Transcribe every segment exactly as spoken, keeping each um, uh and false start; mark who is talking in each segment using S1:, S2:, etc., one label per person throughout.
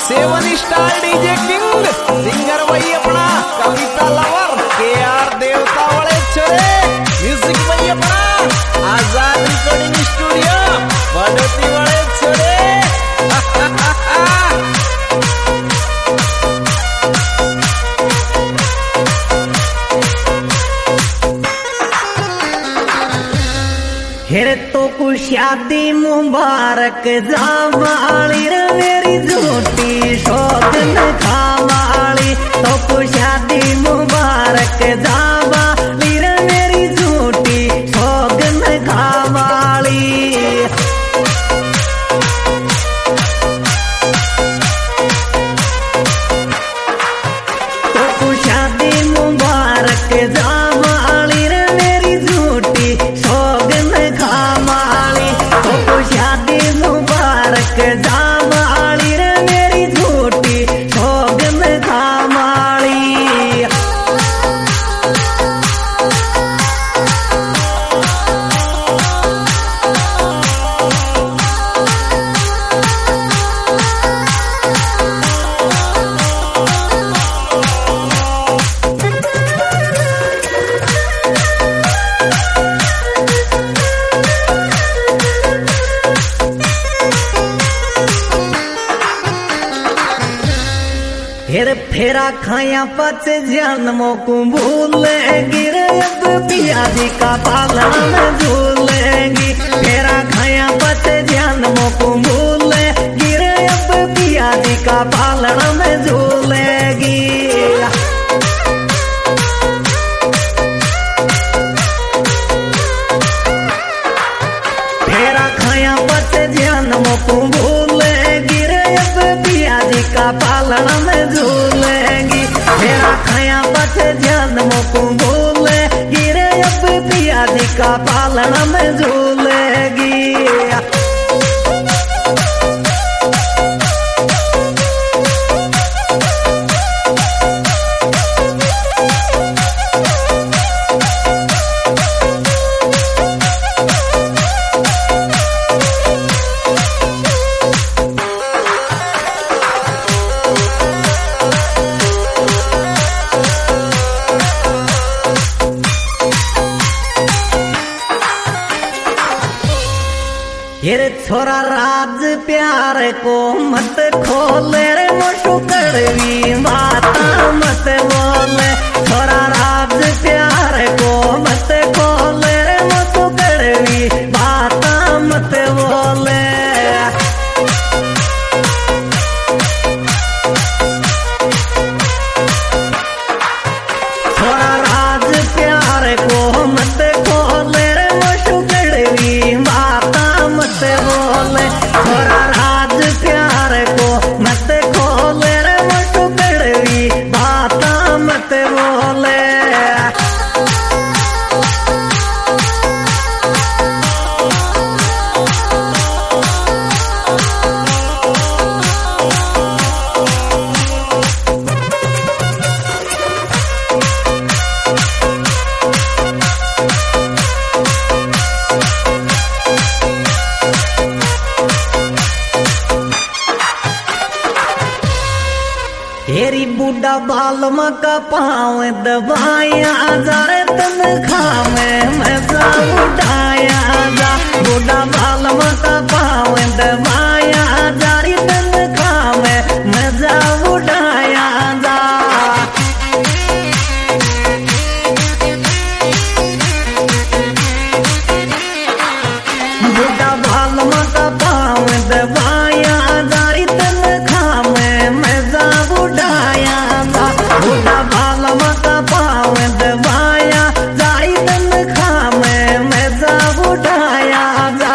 S1: Seven star DJ king singer वही अपना कविता lover के आर देवता वाले छोरे म्यूजिक वही अपना आजाद रिकॉर्डिंग स्टूडियो बड़ोती वाले छोरे
S2: हेरे तो को शादी मुबारक जावाली रे मेरी झूठी शोधन खावाली तो को शादी मुबारक जावाली रे मेरी झूठी शोधन खावाली तो को शादी मुबारक जावाली रे मेरी झूठी शोधन खावाली तो को शादी मुबारक जावाली रे मेरी झूठी शोधन खावाली हेर फेरा खाया पच जन्मों को भूलेंगी रे अब पिया जी का पालन में झूलेंगी फेरा खाया पच जन्मों को भूलेंगी रे अब पिया जी का पालन में झूलेंगी फेरा खाया पच जन्मों को भूलेंगी रे अब पिया जी का पालन में झूलेंगी फेरा खाया पच जन्मों को भूलेंगी रे अब पिया जी का पालन में झूलेंगी ये छोरा राज प्यार को मत खोले रे मोटू कड़वी बाता मत बोले छोरा राज प्यार को मत खोले रे मोटू कड़वी बाता मत बोले छोरा राज प्यार को मत खोले रे मोटू कड़वी बाता मत बोले छोरा राज प्यार को मत खोले रे मोटू कड़वी बाता मत बोले हेरी बूढ़ा बाल का पाँव दबाया जा रे तन खावे मैं जा उठाया जा बूढ़ा बाल का पाँव दबाया जा रे तन खावे मैं जा उठाया जा बूढ़ा बाल का पाँव दबाया जा रे तन खावे मैं जा उठाया जा बूढ़ा बाल का पाँव दबाया जाई तन खावे मैं जा उठाया जा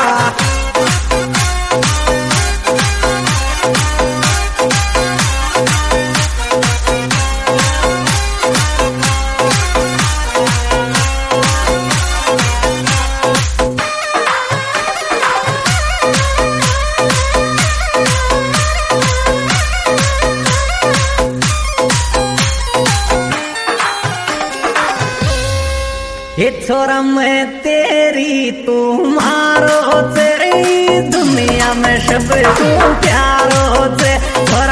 S2: ये छोरा मैं तेरी तू मारो तेरी दुनिया में सब तू प्यारो से छोरा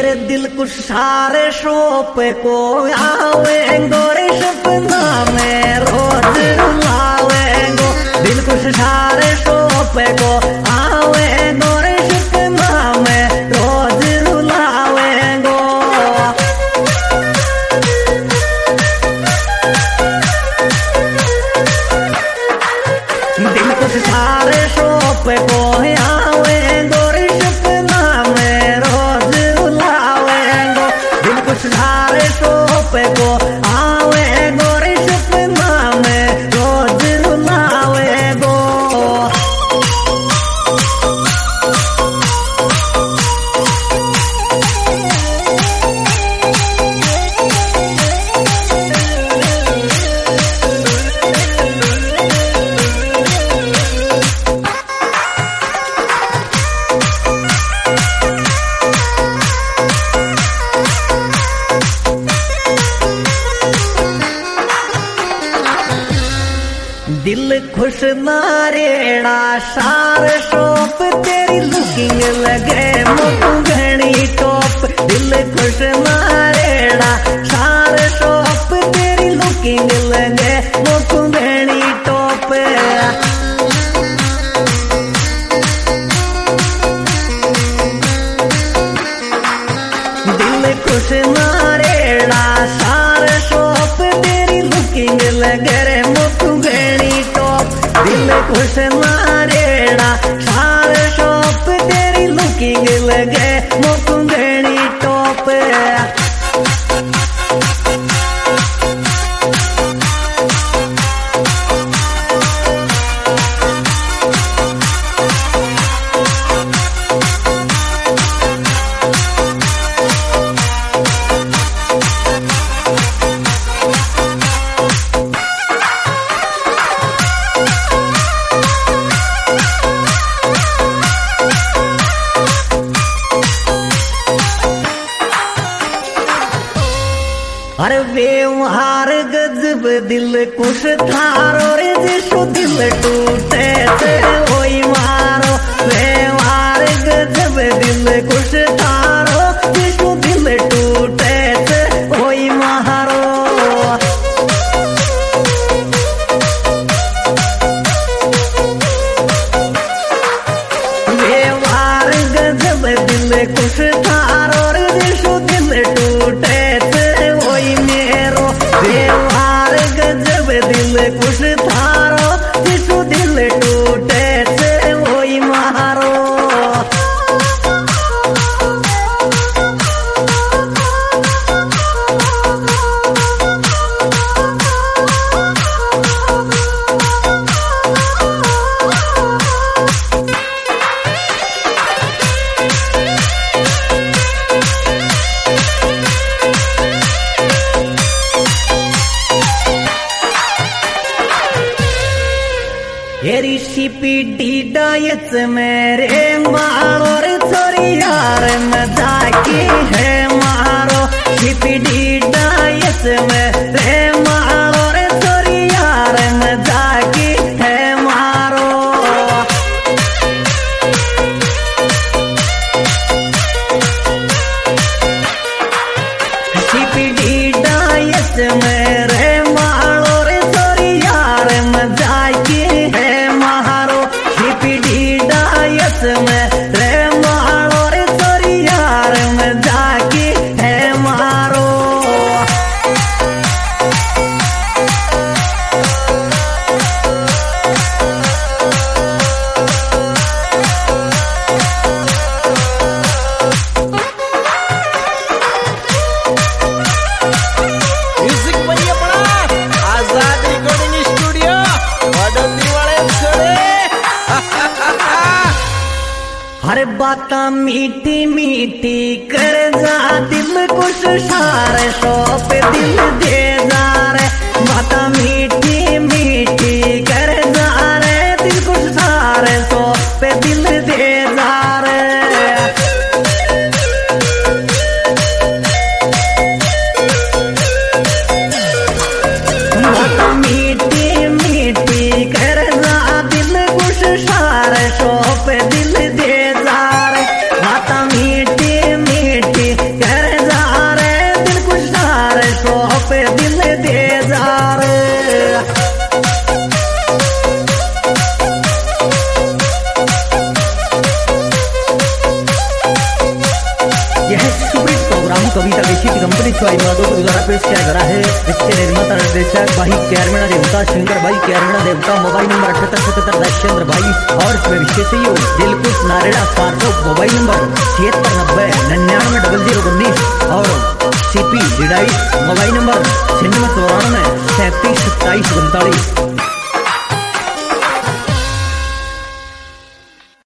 S2: मेरे दिल को सारे शोप को आवे गोरे सपना में रोज रुलावेंगो। दिल को सारे शोप को आवे गोरे सपना में रोज रुलावेंगो। दिल को सारे शोप को आवे गोरे सपना में रोज रुलावेंगो। दिल को सारे शोप को आवे गोरे सपना में रोज रुलावेंगो। दिल खुश नारेड़ा सार शोप तेरी लुकिंग लगे मोटू घनी टॉप। दिल खुश नारेड़ा सार शोप तेरी लुकिंग लगे मोटू घनी टॉप। दिल खुश नारेड़ा सार शोप तेरी लुकिंग लगे रे मोटू घनी टॉप। दिल खुश नारेड़ा सार शोप तेरी लुकिंग लगे मोटू घनी टॉप। अरे व्यवहार गजब दिल कुछ थारो रे जिसो दिल टूटे से वही मारो। व्यवहार गजब दिल कुछ थारो जिसो दिल टूटे से वही मारो। व्यवहार गजब दिल कुछ थारो रे जिसो दिल टूटे मेरो। व्यवहार गजब दिल कुछ थारो जिसो दिल टूटे से वही मारो। हेरी सीपीडी डायस मेरे मारो रे छोरी यार मजाकी है मारो। सीपीडी डायस मेरे मारो रे छोरी यार मजाकी है मारो। सीपीडी डायस मेरे मारो रे छोरी यार मजाकी है मारो। सीपीडी डायस में रे मारो रे छोरी यार मजाकी है मारो।
S1: म्यूजिक बनिए पड़ा आजाद रिकॉर्डिंग स्टूडियो वडोदरी वाले छोरे।
S2: हर बात मीठी मीठी कर जा दिल कुछ सारे शोप दिल दे जा रे। बात मीठी मीठी कर जा रे दिल कुछ सारे शोप दिल दे जा रे। बात मीठी मीठी कर जा दिल कुछ सारे शोप दिल दे जा रे। बात मीठी मीठी तो पे दिल दे जा रे। यह सुप्रीत प्रोग्राम कविता विशिष्ट कंपनी चुआई माधो के द्वारा पेश किया गया है। इसके निर्माता निर्देशक भाई कैरमेणा देवता, शंकर भाई कैरमेणा देवता। मोबाइल नंबर अठहत्तर सतहत्तर दशचंद्र भाई और इसमें विशेष सहयोग दिलकुश नारेड़ा स्पार्टो। मोबाइल नंबर छिहत्तर नब्बे निन्यानवे डबल जीरो उन्नीस और सीपी डिडाइस। मोबाइल नंबर छिन्नवे चौरानवे सैंतीस सत्ताईस उनतालीस।